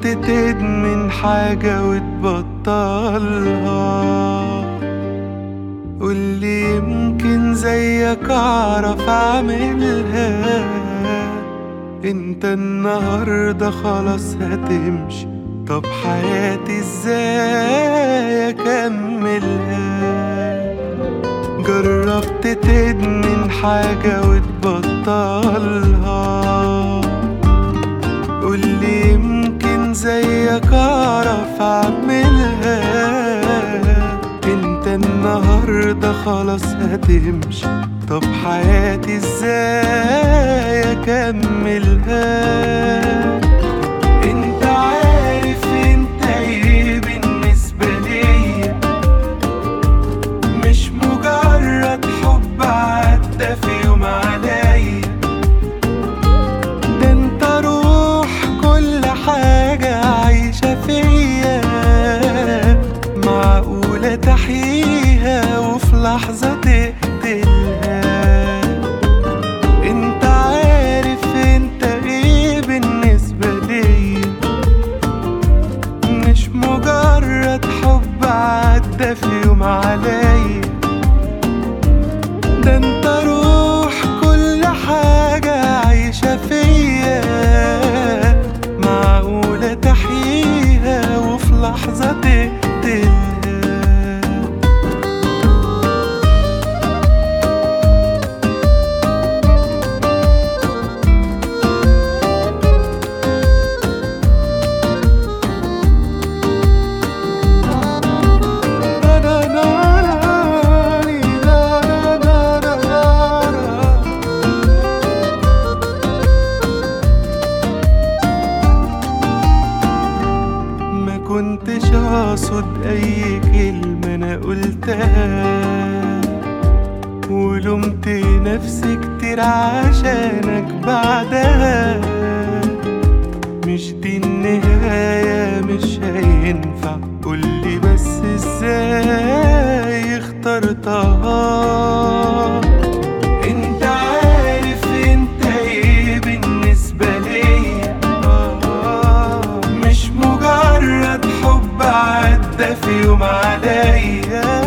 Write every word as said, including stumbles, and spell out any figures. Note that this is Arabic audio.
تدمن حاجة وتبطلها، قولي يمكن زيك أعرف أعملها. انت النهاردة خلاص هتمشي، طب حياتي ازاي اكملها؟ جربت تدمن حاجة وتبطلها، قولي يمكن زيك أعرف أعملها. انت النهاردة خلاص هتمشي، طب حياتي ازاي اكملها؟ انت عارف انت ايه بالنسبة ليا، مش مجرد حب عدى في يوم عليا، ده انت روح كل حاجة عايشة فيا، معقولة تحييها وفي لحظة تقتلها؟ انت عارف انت ايه بالنسبة ليا، مش مجرد حب عدى في يوم عليا، ده انت روح كل حاجة عايشة فيا، معقولة تحييها وفي لحظة تقتلها؟ كنتش اقصد اي كلمة انا قلتها، ولومت نفسي كتير عشانك بعدها. مش دي النهاية، مش هينفع، قولي بس ازاي اخترتها؟ انت عارف انت ايه بالنسبة ليا، مش مجرد حب عدى في يوم عليا،